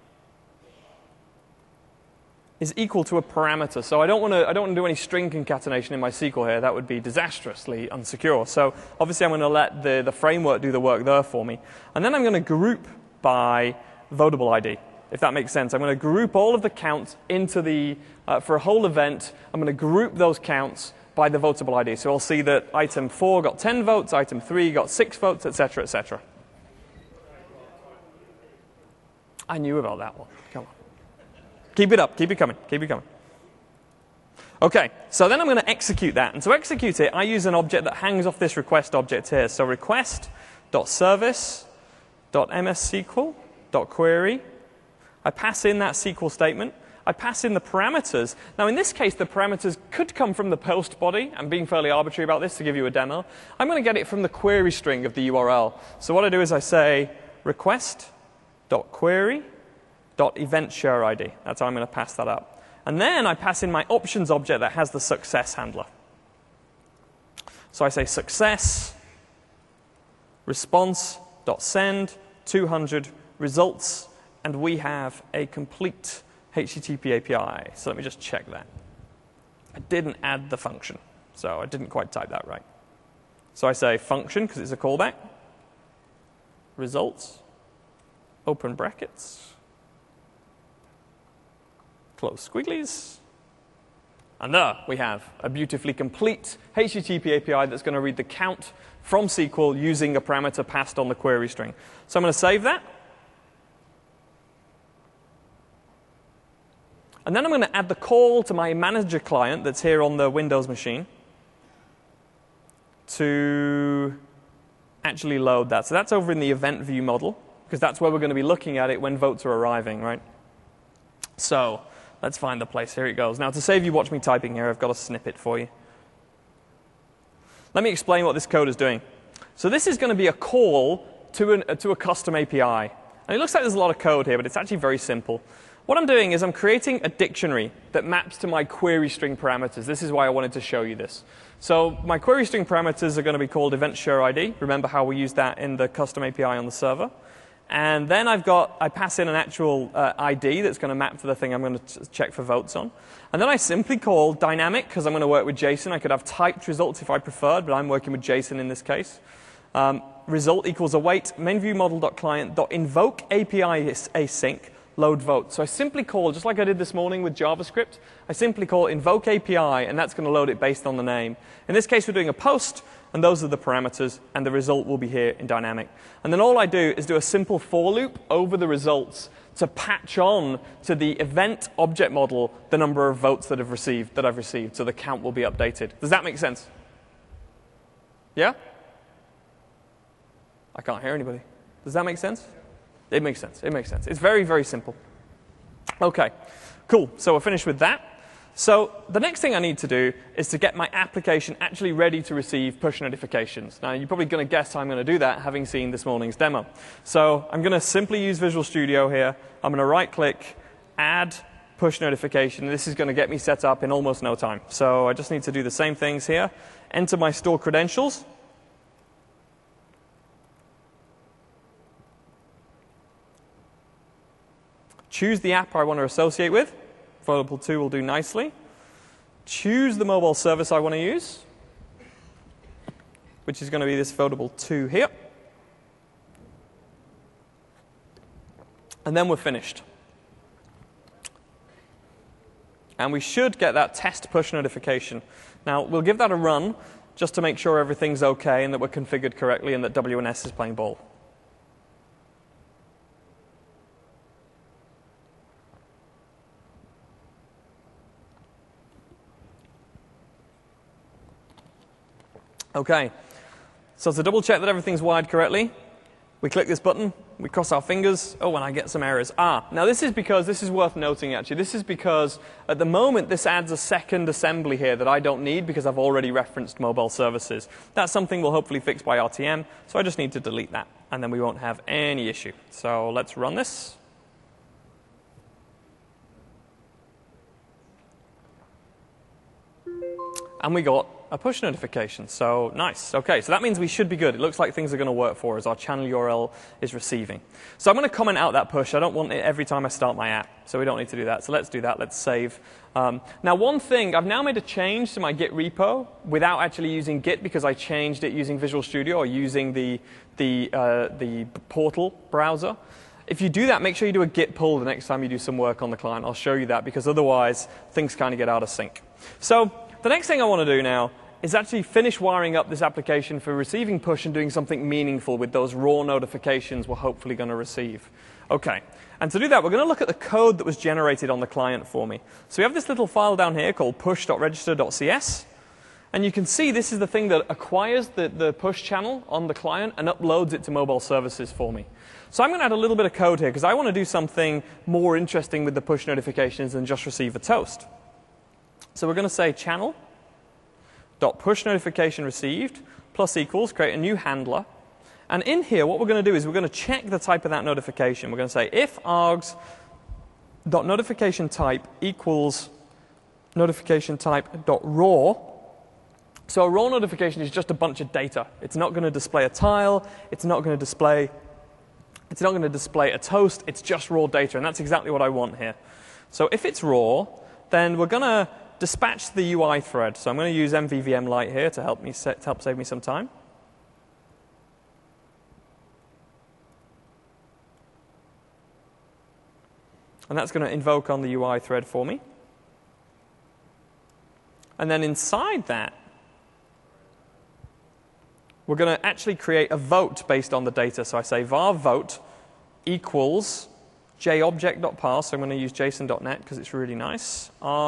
is equal to a parameter. So I don't want to do any string concatenation in my SQL here. That would be disastrously unsecure. So obviously I'm going to let the framework do the work there for me. And then I'm going to group by votable ID. If that makes sense. I'm going to group all of the counts into the, for a whole event, I'm going to group those counts by the votable ID. So I'll see that item 4 got 10 votes, item 3 got 6 votes, etc., etc. I knew about that one. Come on. Keep it up. Keep it coming. Keep it coming. OK, so then I'm going to execute that. And to execute it, I use an object that hangs off this request object here. So request.service.msql.query. I pass in that SQL statement. I pass in the parameters. Now, in this case, the parameters could come from the post body. I'm being fairly arbitrary about this to give you a demo. I'm going to get it from the query string of the URL. So what I do is I say request.query.eventShareID. That's how I'm going to pass that up. And then I pass in my options object that has the success handler. So I say success response.send 200 results. And we have a complete HTTP API. So let me just check that. I didn't add the function, so I didn't quite type that right. So I say function, because it's a callback. Results. Open brackets. Close squigglies. And there we have a beautifully complete HTTP API that's going to read the count from SQL using a parameter passed on the query string. So I'm going to save that. And then I'm going to add the call to my manager client that's here on the Windows machine to actually load that. So that's over in the event view model, because that's where we're going to be looking at it when votes are arriving, right? So let's find the place. Here it goes. Now, to save you watch me typing here, I've got a snippet for you. Let me explain what this code is doing. So this is going to be a call to a custom API. And it looks like there's a lot of code here, but it's actually very simple. What I'm doing is I'm creating a dictionary that maps to my query string parameters. This is why I wanted to show you this. So my query string parameters are going to be called event share ID. Remember how we used that in the custom API on the server. And then I pass in an actual ID that's going to map to the thing I'm going to check for votes on. And then I simply call dynamic, because I'm going to work with JSON. I could have typed results if I preferred, but I'm working with JSON in this case. Result equals await mainviewModel.client.invoke API async load vote. So I simply call, just like I did this morning with JavaScript, I simply call invoke API, and that's going to load it based on the name. In this case, we're doing a post, and those are the parameters, and the result will be here in dynamic. And then all I do is do a simple for loop over the results to patch on to the event object model the number of votes that I've received, so the count will be updated. Does that make sense? Yeah? I can't hear anybody. Does that make sense? It makes sense. It makes sense. It's very, very simple. OK, cool. So we're finished with that. So the next thing I need to do is to get my application actually ready to receive push notifications. Now, you're probably going to guess how I'm going to do that, having seen this morning's demo. So I'm going to simply use Visual Studio here. I'm going to right-click, add push notification. This is going to get me set up in almost no time. So I just need to do the same things here. enter my store credentials. Choose the app I want to associate with. Votable 2 will do nicely. Choose the mobile service I want to use, which is going to be this Votable 2 here. And then we're finished. And we should get that test push notification. Now, we'll give that a run just to make sure everything's OK and that we're configured correctly and that WNS is playing ball. OK, so to double check that everything's wired correctly, we click this button, we cross our fingers, oh, and I get some errors. Now this is because, this is worth noting actually, this is because at the moment this adds a second assembly here that I don't need because I've already referenced mobile services. That's something we'll hopefully fix by RTM, so I just need to delete that, and then we won't have any issue. So let's run this. And we got a push notification, so nice. Okay, so that means we should be good. It looks like things are going to work for us. Our channel URL is receiving. So I'm going to comment out that push. I don't want it every time I start my app, so we don't need to do that. So let's do that. Let's save. Now, one thing, I've now made a change to my Git repo without actually using Git because I changed it using Visual Studio or using the portal browser. If you do that, make sure you do a Git pull the next time you do some work on the client. I'll show you that because otherwise things kind of get out of sync. So the next thing I want to do now is actually finish wiring up this application for receiving push and doing something meaningful with those raw notifications we're hopefully going to receive. OK, and to do that, we're going to look at the code that was generated on the client for me. So we have this little file down here called push.register.cs. And you can see this is the thing that acquires the push channel on the client and uploads it to mobile services for me. So I'm going to add a little bit of code here because I want to do something more interesting with the push notifications than just receive a toast. So we're going to say channel.pushNotificationReceived plus equals, create a new handler. And in here, what we're going to do is we're going to check the type of that notification. We're going to say if args.notificationType equals notificationType.raw. So a raw notification is just a bunch of data. It's not going to display a tile. It's not going to display a toast. It's just raw data. And that's exactly what I want here. So if it's raw, then we're going to dispatch the UI thread. So I'm going to use MVVM Lite here to help save me some time. And that's going to invoke on the UI thread for me. And then inside that, we're going to actually create a vote based on the data. So I say var vote equals jobject.parse. So I'm going to use json.net because it's really nice.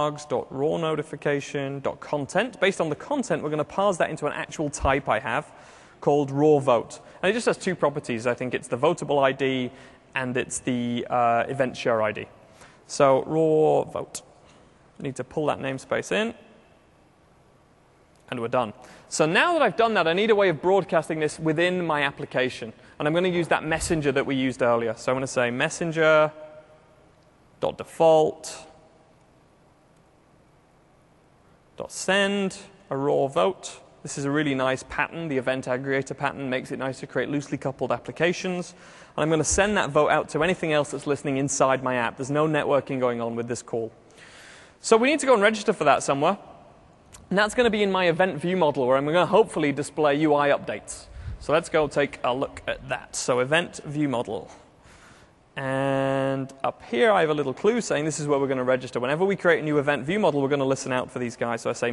args.rawNotification.content. Based on the content, we're going to parse that into an actual type I have called raw vote. And it just has two properties. I think it's the votable ID and it's the event share ID. So raw vote. I need to pull that namespace in. And we're done. So now that I've done that, I need a way of broadcasting this within my application. And I'm going to use that messenger that we used earlier. So I'm going to say messenger.default.send a raw vote. This is a really nice pattern. The event aggregator pattern makes it nice to create loosely coupled applications. And I'm going to send that vote out to anything else that's listening inside my app. There's no networking going on with this call. So we need to go and register for that somewhere. And that's going to be in my event view model, where I'm going to hopefully display UI updates. So let's go take a look at that. So event view model. And up here, I have a little clue saying this is where we're going to register. Whenever we create a new event view model, we're going to listen out for these guys. So I say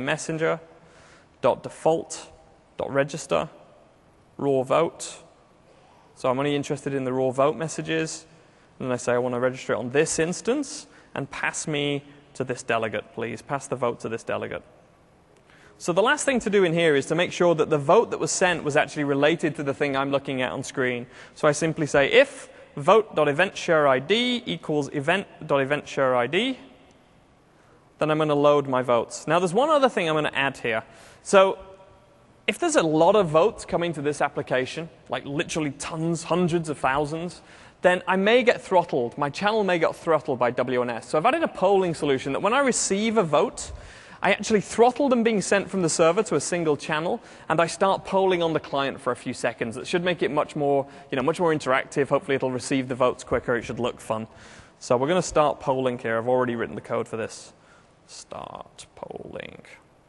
messenger.default.register raw vote. So I'm only interested in the raw vote messages. And then I say I want to register it on this instance. And pass me to this delegate, please. Pass the vote to this delegate. So the last thing to do in here is to make sure that the vote that was sent was actually related to the thing I'm looking at on screen. So I simply say if vote.eventShareID equals event.eventShareID, then I'm going to load my votes. Now there's one other thing I'm going to add here. So if there's a lot of votes coming to this application, like literally tons, hundreds of thousands, then I may get throttled. My channel may get throttled by WNS. So I've added a polling solution that when I receive a vote, I actually throttle them being sent from the server to a single channel, and I start polling on the client for a few seconds. It should make it much more interactive. Hopefully it'll receive the votes quicker. It should look fun. So we're going to start polling here. I've already written the code for this. Start polling.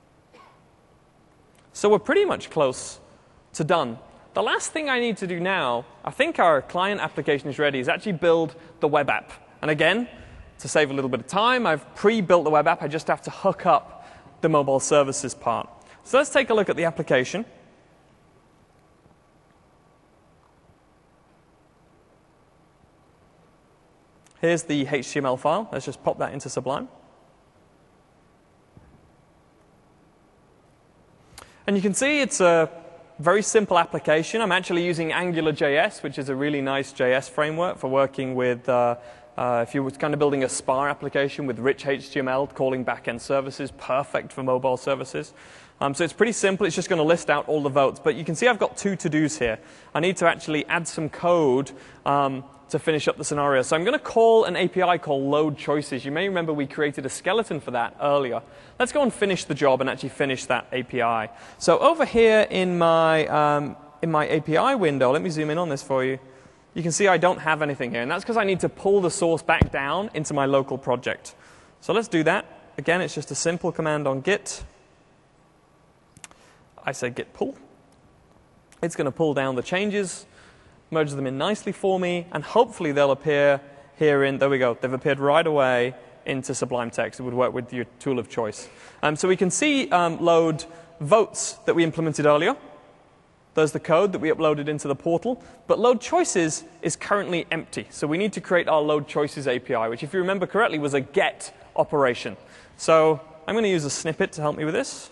So we're pretty much close to done. The last thing I need to do now, I think our client application is ready, is actually build the web app. And again, to save a little bit of time, I've pre-built the web app. I just have to hook up the mobile services part. So let's take a look at the application. Here's the HTML file. Let's just pop that into Sublime. And you can see it's a very simple application. I'm actually using AngularJS, which is a really nice JS framework for working with, if you were kind of building a SPA application with rich HTML, calling backend services, perfect for mobile services. So it's pretty simple. It's just going to list out all the votes. But you can see I've got two to-dos here. I need to actually add some code to finish up the scenario. So I'm going to call an API called load choices. You may remember we created a skeleton for that earlier. Let's go and finish the job and actually finish that API. So over here in my API window, let me zoom in on this for you. You can see I don't have anything here. And that's because I need to pull the source back down into my local project. So let's do that. Again, it's just a simple command on Git. I say git pull. It's going to pull down the changes, merge them in nicely for me, and hopefully they'll appear here in, there we go, they've appeared right away into Sublime Text. It would work with your tool of choice. So we can see load votes that we implemented earlier. There's the code that we uploaded into the portal. But load choices is currently empty. So we need to create our load choices API, which if you remember correctly was a get operation. So I'm going to use a snippet to help me with this.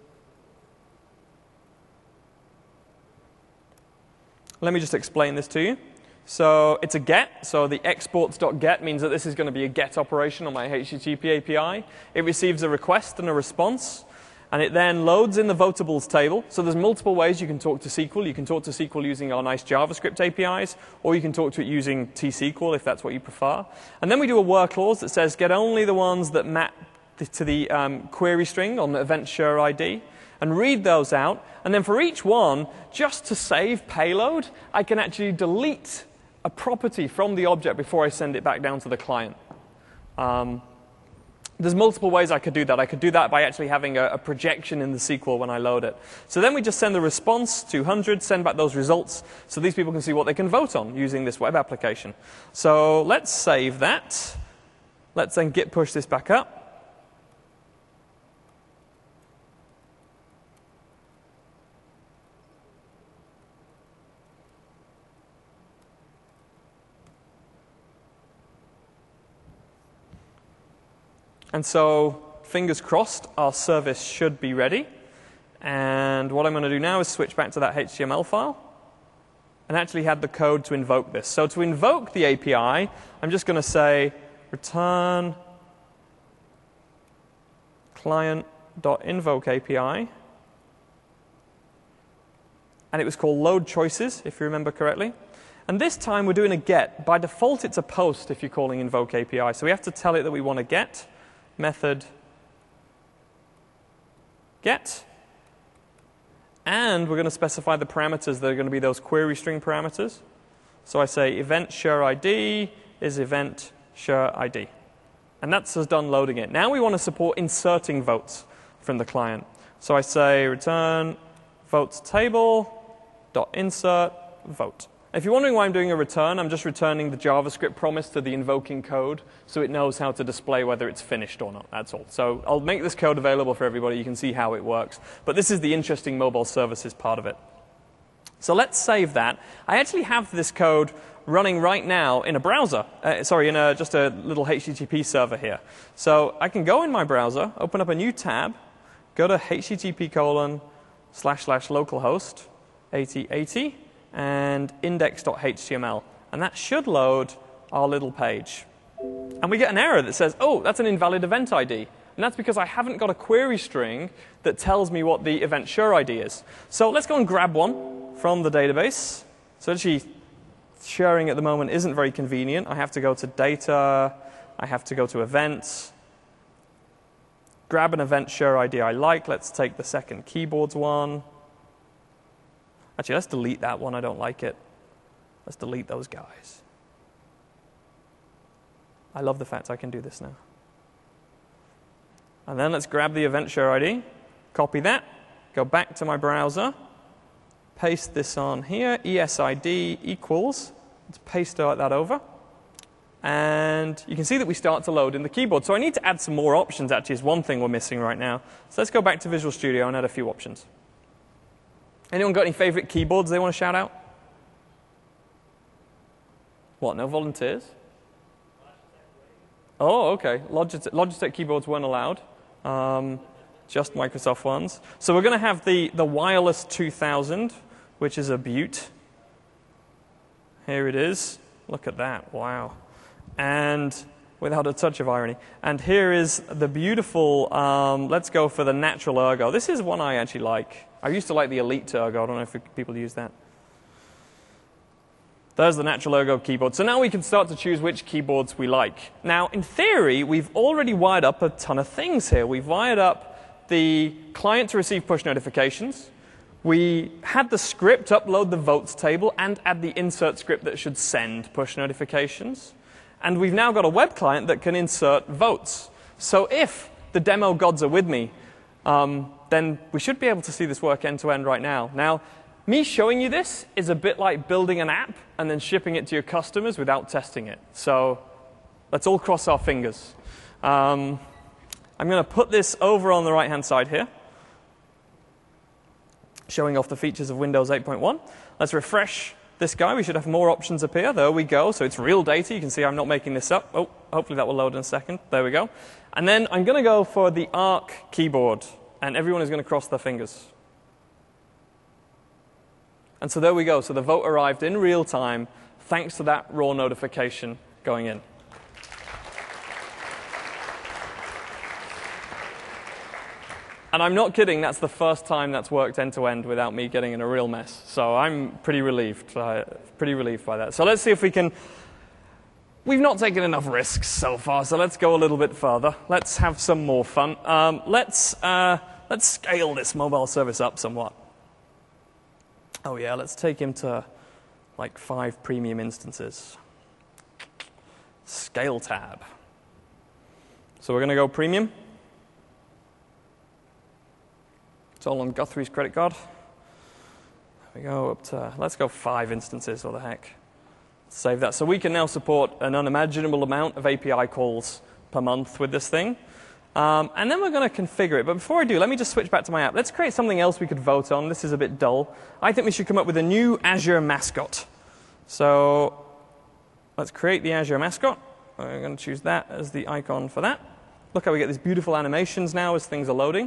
Let me just explain this to you. So it's a get. So the exports.get means that this is going to be a get operation on my HTTP API. It receives a request and a response. And it then loads in the votables table. So there's multiple ways you can talk to SQL. You can talk to SQL using our nice JavaScript APIs, or you can talk to it using T-SQL if that's what you prefer. And then we do a where clause that says get only the ones that map to the query string on the event sure ID, and read those out. And then for each one, just to save payload, I can actually delete a property from the object before I send it back down to the client. There's multiple ways I could do that. I could do that by actually having a projection in the SQL when I load it. So then we just send the response 200, send back those results, so these people can see what they can vote on using this web application. So let's save that. Let's then git push this back up. And so, fingers crossed, our service should be ready. And what I'm going to do now is switch back to that HTML file and actually have the code to invoke this. So to invoke the API, I'm just going to say return client.invoke API. And it was called load choices, if you remember correctly. And this time we're doing a get. By default, it's a post if you're calling invoke API. So we have to tell it that we want to get. Method get, and we're going to specify the parameters that are going to be those query string parameters. So I say event sure ID is event sure ID, and that's us done loading it. Now we want to support inserting votes from the client. So I say return votes table dot insert vote. If you're wondering why I'm doing a return, I'm just returning the JavaScript promise to the invoking code so it knows how to display whether it's finished or not. That's all. So I'll make this code available for everybody. You can see how it works. But this is the interesting mobile services part of it. So let's save that. I actually have this code running right now in a browser. In just a little HTTP server here. So I can go in my browser, open up a new tab, go to http://localhost 8080. And index.html. And that should load our little page. And we get an error that says, oh, that's an invalid event ID. And that's because I haven't got a query string that tells me what the event sure ID is. So let's go and grab one from the database. So actually, sharing at the moment isn't very convenient. I have to go to data. I have to go to events. grab an event share ID I like. Let's take the second keyboards one. Actually, let's delete that one. I don't like it. Let's delete those guys. I love the fact I can do this now. And then let's grab the event share ID, copy that, go back to my browser, paste this on here, ESID equals, let's paste that over. And you can see that we start to load in the keyboard. So I need to add some more options, actually, is one thing we're missing right now. So let's go back to Visual Studio and add a few options. Anyone got any favorite keyboards they want to shout out? What, no volunteers? Oh, okay. Logitech keyboards weren't allowed. Just Microsoft ones. So we're going to have the Wireless 2000, which is a beaut. Here it is. Look at that. Wow. And without a touch of irony. And here is the beautiful, let's go for the Natural Ergo. This is one I actually like. I used to like the Elite Ergo. I don't know if people use that. There's the Natural Ergo keyboard. So now we can start to choose which keyboards we like. Now, in theory, we've already wired up a ton of things here. We've wired up the client to receive push notifications. We had the script upload the votes table and add the insert script that should send push notifications. And we've now got a web client that can insert votes. So if the demo gods are with me, then we should be able to see this work end to end right now. Now, me showing you this is a bit like building an app and then shipping it to your customers without testing it. So let's all cross our fingers. I'm going to put this over on the right-hand side here, showing off the features of Windows 8.1. Let's refresh this guy. We should have more options appear. There we go. So it's real data. You can see I'm not making this up. Oh, hopefully that will load in a second. There we go. And then I'm going to go for the ARC keyboard, and everyone is going to cross their fingers. And so there we go. So the vote arrived in real time thanks to that raw notification going in. And I'm not kidding. That's the first time that's worked end to end without me getting in a real mess. So I'm pretty relieved by that. So let's see if we can. We've not taken enough risks so far, so let's go a little bit further. Let's have some more fun. Let's scale this mobile service up somewhat. Oh yeah, let's take him to like 5 premium instances. Scale tab. So we're going to go premium. It's all on Guthrie's credit card. There we go up to, let's go 5 instances, what the heck. Save that. So we can now support an unimaginable amount of API calls per month with this thing. And then we're going to configure it. But before I do, let me just switch back to my app. Let's create something else we could vote on. This is a bit dull. I think we should come up with a new Azure mascot. So let's create the Azure mascot. I'm going to choose that as the icon for that. Look how we get these beautiful animations now as things are loading.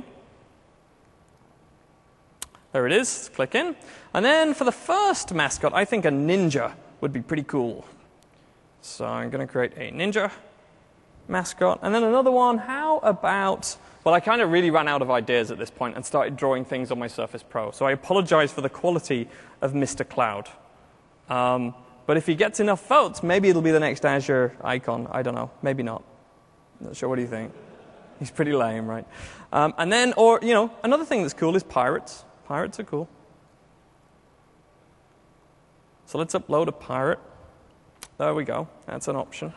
There it is. Let's click in. And then for the first mascot, I think a ninja would be pretty cool. So I'm going to create a ninja mascot. And then another one, how about, well, I kind of really ran out of ideas at this point and started drawing things on my Surface Pro. So I apologize for the quality of Mr. Cloud. But if he gets enough votes, maybe it'll be the next Azure icon. I don't know. Maybe not. Not sure. What do you think? He's pretty lame, right? And then, or, you know, another thing that's cool is pirates. Pirates are cool. So let's upload a pirate. There we go. That's an option.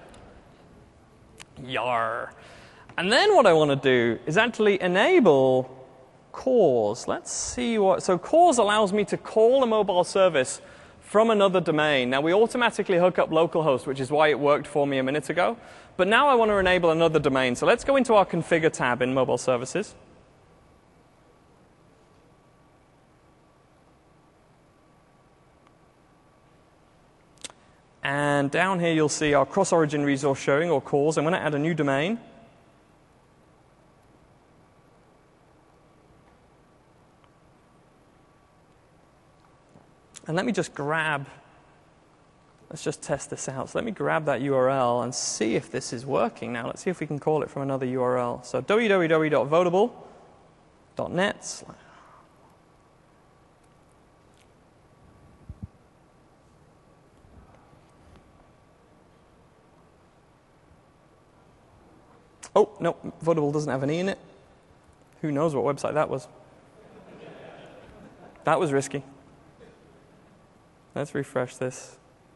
Yar. And then what I want to do is actually enable CORS. Let's see what. So CORS allows me to call a mobile service from another domain. Now we automatically hook up localhost, which is why it worked for me a minute ago. But now I want to enable another domain. So let's go into our configure tab in mobile services. And down here you'll see our cross-origin resource sharing, or CORS. I'm going to add a new domain. And let me just grab, let's just test this out. So let me grab that URL and see if this is working now. Let's see if we can call it from another URL. So www.votable.net. Oh, no, Votable doesn't have an E in it. Who knows what website that was? That was risky. Let's refresh this.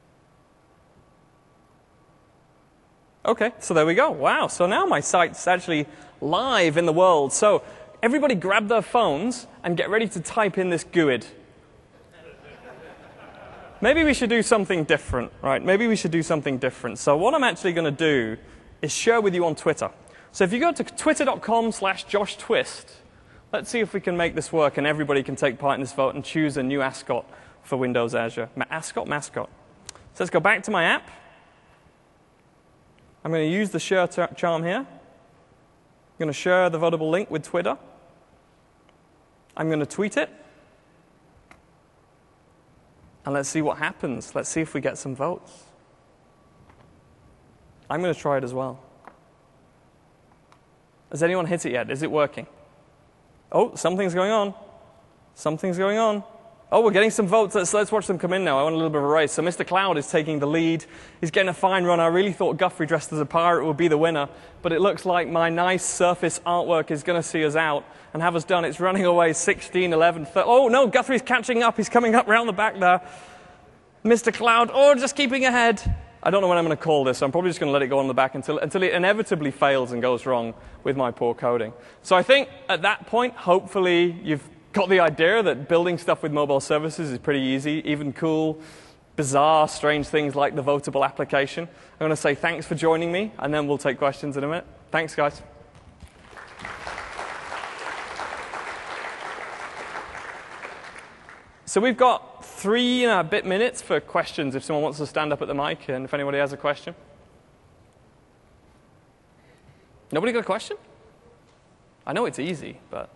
Okay, so there we go. Wow, so now my site's actually live in the world. So everybody grab their phones and get ready to type in this GUID. Maybe we should do something different, right? Maybe we should do something different. So what I'm actually going to do is share with you on Twitter. So if you go to twitter.com/JoshTwist, let's see if we can make this work and everybody can take part in this vote and choose a new ascot for Windows Azure. Mascot? So let's go back to my app. I'm going to use the share charm here. I'm going to share the votable link with Twitter. I'm going to tweet it. And let's see what happens. Let's see if we get some votes. I'm going to try it as well. Has anyone hit it yet? Is it working? Oh, something's going on. Something's going on. Oh, we're getting some votes. Let's watch them come in now. I want a little bit of a race. So Mr. Cloud is taking the lead. He's getting a fine run. I really thought Guthrie dressed as a pirate would be the winner. But it looks like my nice surface artwork is going to see us out and have us done. It's running away 16, 11, 13. Oh, no, Guthrie's catching up. He's coming up round the back there. Mr. Cloud, just keeping ahead. I don't know when I'm going to call this, so I'm probably just going to let it go on the back until it inevitably fails and goes wrong with my poor coding. So I think at that point, hopefully, you've got the idea that building stuff with mobile services is pretty easy, even cool, bizarre, strange things like the Votable application. I'm going to say thanks for joining me, and then we'll take questions in a minute. Thanks, guys. So we've got 3 and a bit minutes for questions if someone wants to stand up at the mic and if anybody has a question. Nobody got a question? I know it's easy, but...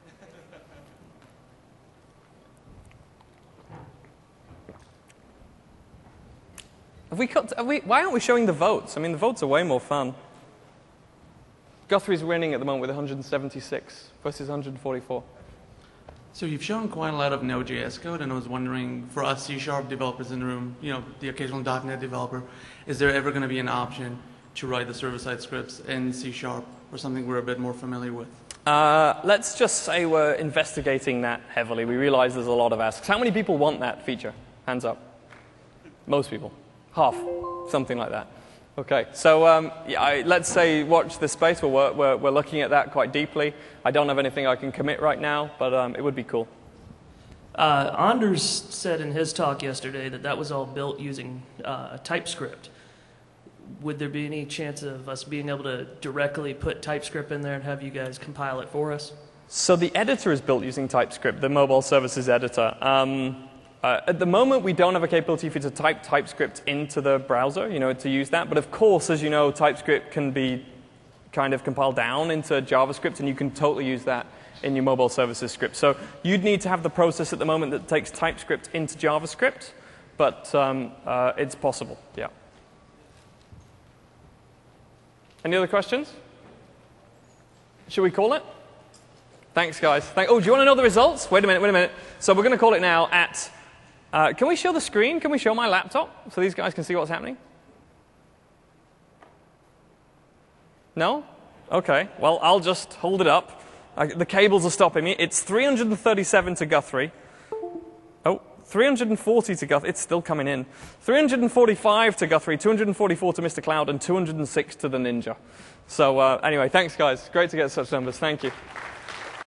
why aren't we showing the votes? I mean, the votes are way more fun. Guthrie's winning at the moment with 176 versus 144. So you've shown quite a lot of Node.js code, and I was wondering, for us C# developers in the room, the occasional .NET developer, is there ever going to be an option to write the server-side scripts in C# or something we're a bit more familiar with? Let's just say we're investigating that heavily. We realize there's a lot of asks. How many people want that feature? Hands up. Most people. Half. Something like that. Okay, so let's say watch this space. We're looking at that quite deeply. I don't have anything I can commit right now, but it would be cool. Anders said in his talk yesterday that was all built using TypeScript. Would there be any chance of us being able to directly put TypeScript in there and have you guys compile it for us? So the editor is built using TypeScript, the mobile services editor. At the moment, we don't have a capability for you to type TypeScript into the browser, to use that. But of course, as you know, TypeScript can be kind of compiled down into JavaScript, and you can totally use that in your mobile services script. So you'd need to have the process at the moment that takes TypeScript into JavaScript, but it's possible, yeah. Any other questions? Should we call it? Thanks, guys. Do you want to know the results? Wait a minute. So we're going to call it now at... can we show the screen? Can we show my laptop so these guys can see what's happening? No? OK. Well, I'll just hold it up. The cables are stopping me. It's 337 to Guthrie. Oh, 340 to Guthrie. It's still coming in. 345 to Guthrie, 244 to Mr. Cloud, and 206 to the Ninja. So anyway, thanks, guys. Great to get such numbers. Thank you.